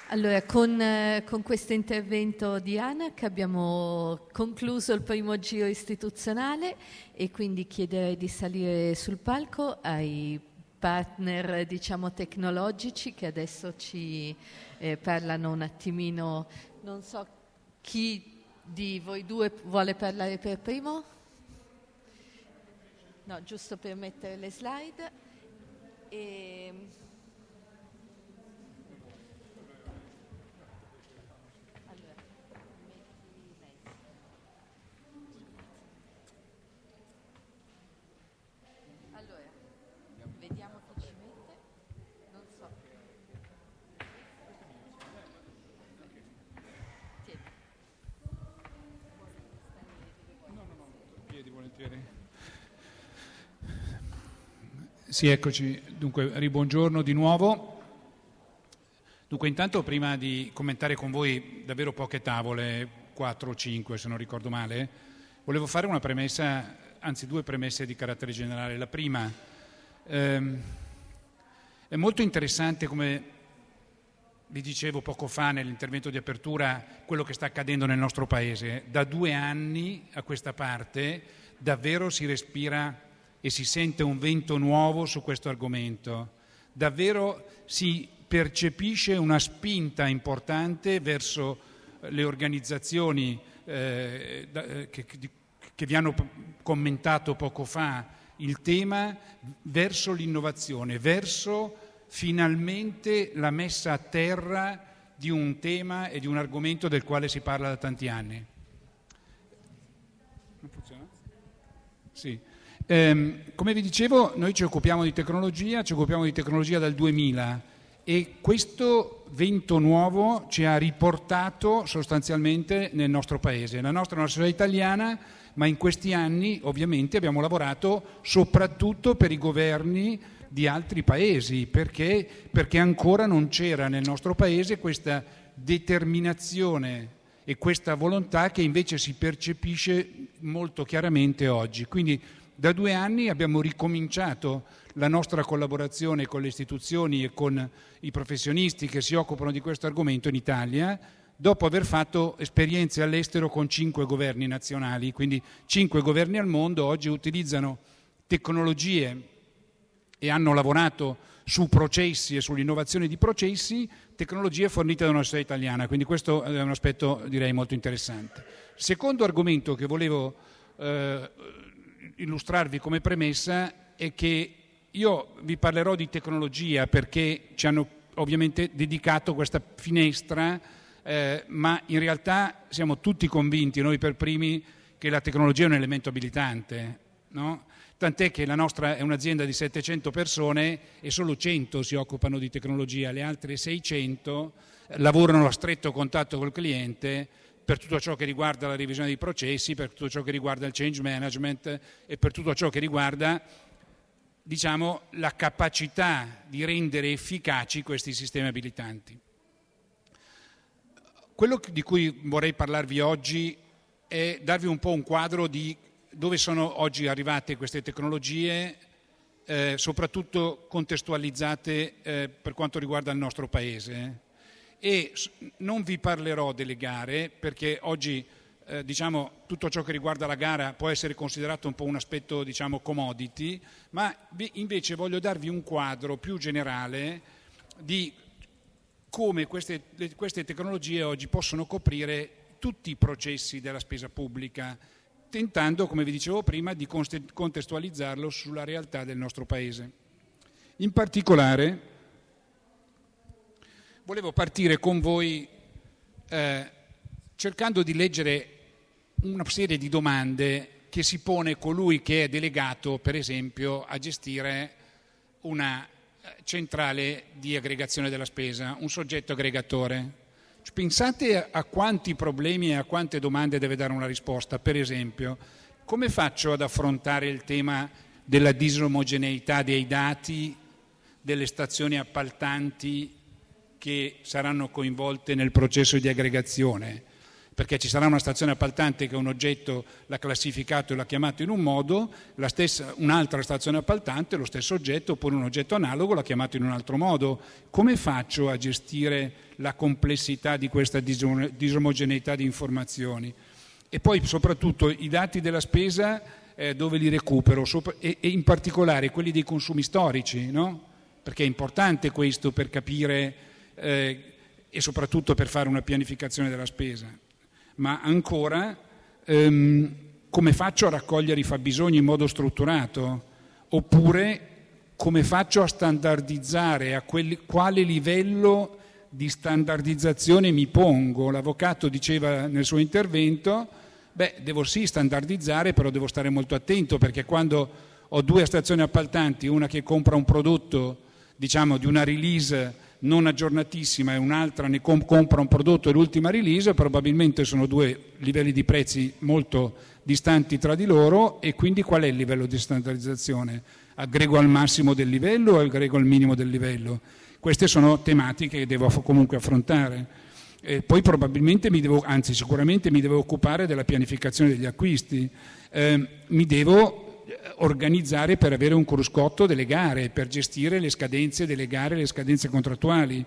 Allora, con questo intervento di ANAC abbiamo concluso il primo giro istituzionale e quindi chiederei di salire sul palco ai partner, diciamo, tecnologici che adesso ci parlano un attimino. Non so chi di voi due vuole parlare per primo? No, giusto per mettere le slide. Vediamo chi ci mette. Non so. Tieni. No, piedi volentieri. Sì, eccoci. Dunque, ribuongiorno di nuovo. Dunque, intanto prima di commentare con voi davvero poche tavole, 4 o 5 se non ricordo male, volevo fare una premessa, anzi 2 premesse di carattere generale. La prima, è molto interessante, come vi dicevo poco fa nell'intervento di apertura, quello che sta accadendo nel nostro Paese. Da 2 anni a questa parte davvero si respira e si sente un vento nuovo su questo argomento. Davvero si percepisce una spinta importante verso le organizzazioni che vi hanno commentato poco fa il tema, verso l'innovazione, verso finalmente la messa a terra di un tema e di un argomento del quale si parla da tanti anni. Non funziona? Sì. Come vi dicevo, noi ci occupiamo di tecnologia dal 2000 e questo vento nuovo ci ha riportato sostanzialmente nel nostro paese. La nostra è una società italiana, ma in questi anni ovviamente abbiamo lavorato soprattutto per i governi di altri paesi, perché ancora non c'era nel nostro paese questa determinazione e questa volontà che invece si percepisce molto chiaramente oggi. Quindi da 2 anni abbiamo ricominciato la nostra collaborazione con le istituzioni e con i professionisti che si occupano di questo argomento in Italia, dopo aver fatto esperienze all'estero con 5 governi nazionali, quindi 5 governi al mondo oggi utilizzano tecnologie e hanno lavorato su processi e sull'innovazione di processi, tecnologie fornite da una società italiana, quindi questo è un aspetto direi molto interessante. Secondo argomento che volevo illustrarvi come premessa è che io vi parlerò di tecnologia perché ci hanno ovviamente dedicato questa finestra, ma in realtà siamo tutti convinti, noi per primi, che la tecnologia è un elemento abilitante, no? Tant'è che la nostra è un'azienda di 700 persone e solo 100 si occupano di tecnologia, le altre 600 lavorano a stretto contatto col cliente per tutto ciò che riguarda la revisione dei processi, per tutto ciò che riguarda il change management e per tutto ciò che riguarda, diciamo, la capacità di rendere efficaci questi sistemi abilitanti. Quello di cui vorrei parlarvi oggi è darvi un po' un quadro di dove sono oggi arrivate queste tecnologie, soprattutto contestualizzate per quanto riguarda il nostro Paese. E non vi parlerò delle gare perché oggi diciamo tutto ciò che riguarda la gara può essere considerato un po' un aspetto, diciamo, commodity, ma invece voglio darvi un quadro più generale di come queste tecnologie oggi possono coprire tutti i processi della spesa pubblica, tentando, come vi dicevo prima, di contestualizzarlo sulla realtà del nostro Paese. In particolare volevo partire con voi cercando di leggere una serie di domande che si pone colui che è delegato, per esempio, a gestire una centrale di aggregazione della spesa, un soggetto aggregatore. Pensate a quanti problemi e a quante domande deve dare una risposta. Per esempio, come faccio ad affrontare il tema della disomogeneità dei dati delle stazioni appaltanti che saranno coinvolte nel processo di aggregazione? perché ci sarà una stazione appaltante che un oggetto l'ha classificato e l'ha chiamato in un modo, un'altra stazione appaltante lo stesso oggetto oppure un oggetto analogo l'ha chiamato in un altro modo. Come faccio a gestire la complessità di questa disomogeneità di informazioni? E poi soprattutto i dati della spesa dove li recupero, e in particolare quelli dei consumi storici, no? Perché è importante questo per capire e soprattutto per fare una pianificazione della spesa. Ma ancora, come faccio a raccogliere i fabbisogni in modo strutturato? Oppure come faccio a standardizzare, quale livello di standardizzazione mi pongo? L'avvocato diceva nel suo intervento, devo sì standardizzare, però devo stare molto attento, perché quando ho due stazioni appaltanti, una che compra un prodotto, diciamo, di una release non aggiornatissima e un'altra ne compra un prodotto dell'ultima release, probabilmente sono due livelli di prezzi molto distanti tra di loro, e quindi qual è il livello di standardizzazione? Aggrego al massimo del livello o aggrego al minimo del livello? Queste sono tematiche che devo comunque affrontare. Poi probabilmente sicuramente mi devo occupare della pianificazione degli acquisti, mi devo organizzare per avere un cruscotto delle gare, per gestire le scadenze delle gare, le scadenze contrattuali.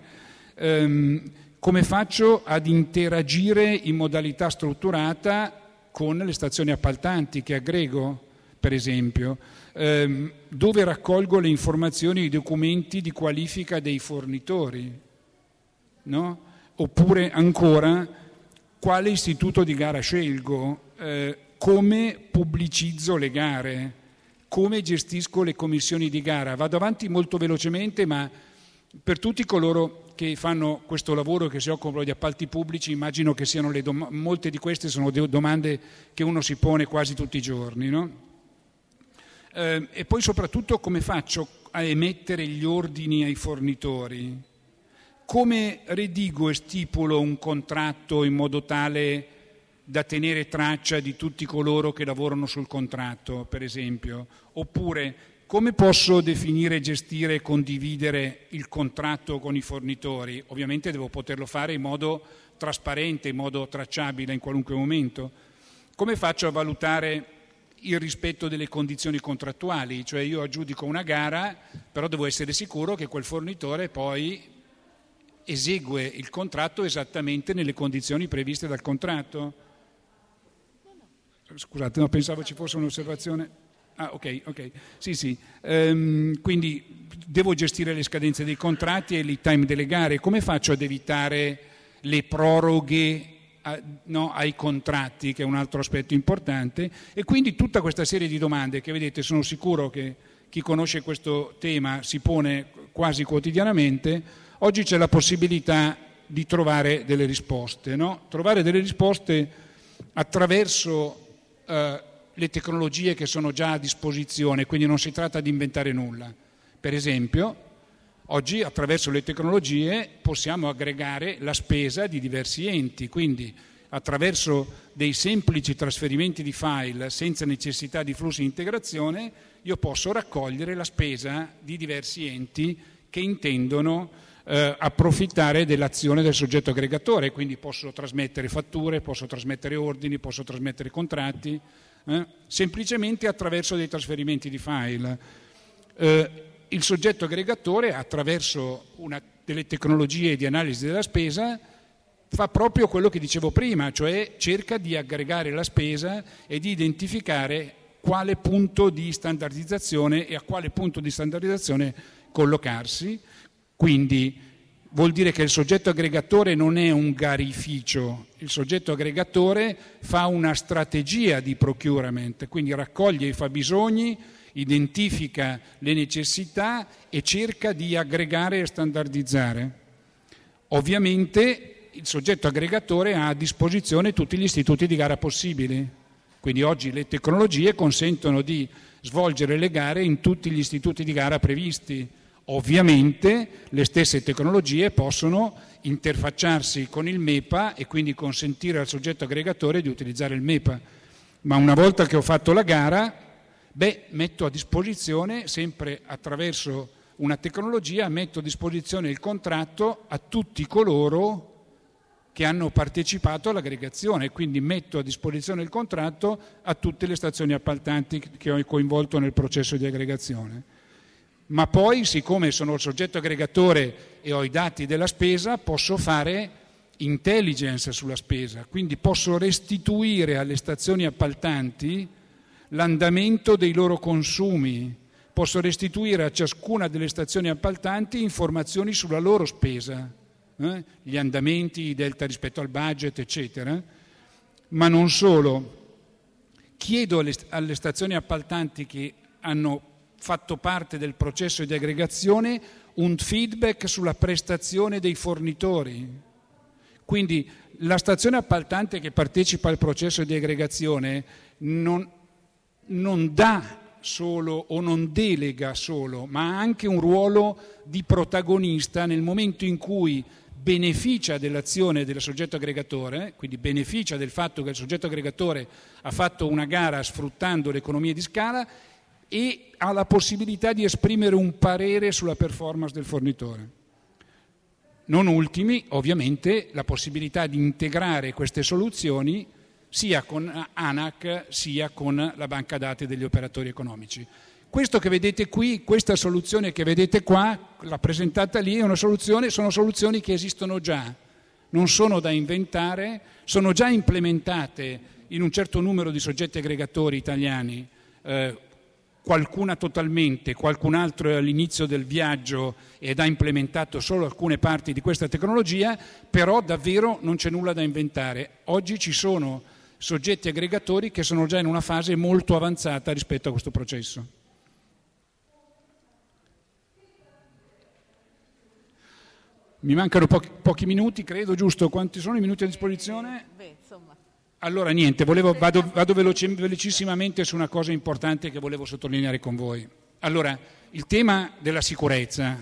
Come faccio ad interagire in modalità strutturata con le stazioni appaltanti che aggrego, per esempio? Dove raccolgo le informazioni e i documenti di qualifica dei fornitori, no? Oppure ancora, quale istituto di gara scelgo? Come pubblicizzo le gare? Come gestisco le commissioni di gara? Vado avanti molto velocemente, ma per tutti coloro che fanno questo lavoro, che si occupano di appalti pubblici, immagino che siano molte di queste sono domande che uno si pone quasi tutti i giorni, no? E poi soprattutto come faccio a emettere gli ordini ai fornitori? Come redigo e stipulo un contratto in modo tale da tenere traccia di tutti coloro che lavorano sul contratto, per esempio? Oppure come posso definire, gestire e condividere il contratto con i fornitori? Ovviamente devo poterlo fare in modo trasparente, in modo tracciabile in qualunque momento. Come faccio a valutare il rispetto delle condizioni contrattuali? Cioè io aggiudico una gara, però devo essere sicuro che quel fornitore poi esegue il contratto esattamente nelle condizioni previste dal contratto. Scusate, no, pensavo ci fosse un'osservazione. Ok. Sì. Quindi devo gestire le scadenze dei contratti e il time delle gare. Come faccio ad evitare le proroghe ai contratti, che è un altro aspetto importante? E quindi tutta questa serie di domande che, vedete, sono sicuro che chi conosce questo tema si pone quasi quotidianamente. Oggi c'è la possibilità di trovare delle risposte, no? Trovare delle risposte attraverso le tecnologie che sono già a disposizione, quindi non si tratta di inventare nulla. Per esempio, oggi attraverso le tecnologie possiamo aggregare la spesa di diversi enti, quindi attraverso dei semplici trasferimenti di file senza necessità di flussi di integrazione io posso raccogliere la spesa di diversi enti che intendono approfittare dell'azione del soggetto aggregatore, quindi posso trasmettere fatture, posso trasmettere ordini, posso trasmettere contratti, semplicemente attraverso dei trasferimenti di file. Il soggetto aggregatore, attraverso delle tecnologie di analisi della spesa, fa proprio quello che dicevo prima, cioè cerca di aggregare la spesa e di identificare quale punto di standardizzazione e a quale punto di standardizzazione collocarsi. Quindi vuol dire che il soggetto aggregatore non è un garificio, il soggetto aggregatore fa una strategia di procurement, quindi raccoglie i fabbisogni, identifica le necessità e cerca di aggregare e standardizzare. Ovviamente il soggetto aggregatore ha a disposizione tutti gli istituti di gara possibili, quindi oggi le tecnologie consentono di svolgere le gare in tutti gli istituti di gara previsti. Ovviamente le stesse tecnologie possono interfacciarsi con il MEPA e quindi consentire al soggetto aggregatore di utilizzare il MEPA, ma una volta che ho fatto la gara, metto a disposizione, sempre attraverso una tecnologia, metto a disposizione il contratto a tutti coloro che hanno partecipato all'aggregazione, quindi metto a disposizione il contratto a tutte le stazioni appaltanti che ho coinvolto nel processo di aggregazione. Ma poi, siccome sono il soggetto aggregatore e ho i dati della spesa, posso fare intelligence sulla spesa, quindi posso restituire alle stazioni appaltanti l'andamento dei loro consumi, posso restituire a ciascuna delle stazioni appaltanti informazioni sulla loro spesa, gli andamenti, i delta rispetto al budget, eccetera. Ma non solo, chiedo alle stazioni appaltanti che hanno fatto parte del processo di aggregazione un feedback sulla prestazione dei fornitori. Quindi la stazione appaltante che partecipa al processo di aggregazione non dà solo o non delega solo, ma ha anche un ruolo di protagonista nel momento in cui beneficia dell'azione del soggetto aggregatore, quindi beneficia del fatto che il soggetto aggregatore ha fatto una gara sfruttando le economie di scala e ha la possibilità di esprimere un parere sulla performance del fornitore. Non ultimi, ovviamente, la possibilità di integrare queste soluzioni sia con ANAC sia con la banca dati degli operatori economici. Questo che vedete qui, questa soluzione che vedete qua, la presentata lì, sono soluzioni che esistono già, non sono da inventare, sono già implementate in un certo numero di soggetti aggregatori italiani, qualcuna totalmente, qualcun altro è all'inizio del viaggio ed ha implementato solo alcune parti di questa tecnologia, però davvero non c'è nulla da inventare. Oggi ci sono soggetti aggregatori che sono già in una fase molto avanzata rispetto a questo processo. Mi mancano pochi minuti, credo, giusto? Quanti sono i minuti a disposizione? Allora niente, vado velocissimamente su una cosa importante che volevo sottolineare con voi. Allora, il tema della sicurezza,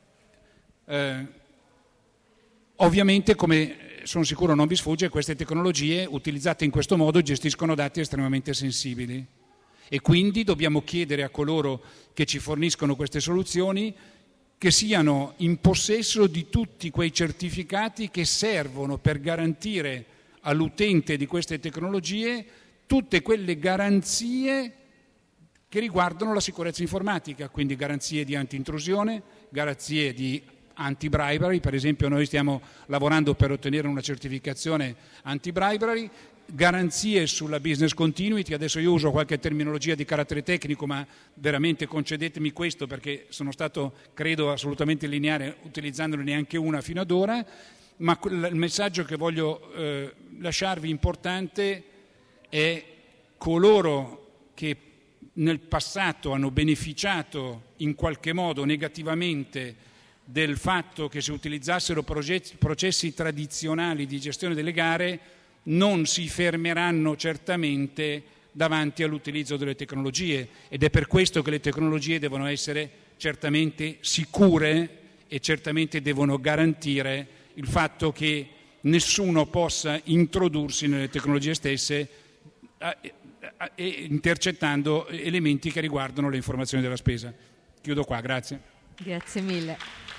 ovviamente, come sono sicuro non vi sfugge, queste tecnologie utilizzate in questo modo gestiscono dati estremamente sensibili e quindi dobbiamo chiedere a coloro che ci forniscono queste soluzioni che siano in possesso di tutti quei certificati che servono per garantire all'utente di queste tecnologie tutte quelle garanzie che riguardano la sicurezza informatica, quindi garanzie di anti-intrusione, garanzie di anti-bribery, per esempio noi stiamo lavorando per ottenere una certificazione anti-bribery, garanzie sulla business continuity. Adesso io uso qualche terminologia di carattere tecnico, ma veramente concedetemi questo perché sono stato, credo, assolutamente lineare utilizzandone neanche una fino ad ora, ma il messaggio che voglio lasciarvi importante è: coloro che nel passato hanno beneficiato in qualche modo negativamente del fatto che si utilizzassero processi tradizionali di gestione delle gare non si fermeranno certamente davanti all'utilizzo delle tecnologie, ed è per questo che le tecnologie devono essere certamente sicure e certamente devono garantire il fatto che nessuno possa introdursi nelle tecnologie stesse intercettando elementi che riguardano le informazioni della spesa. Chiudo qua, grazie. Grazie mille.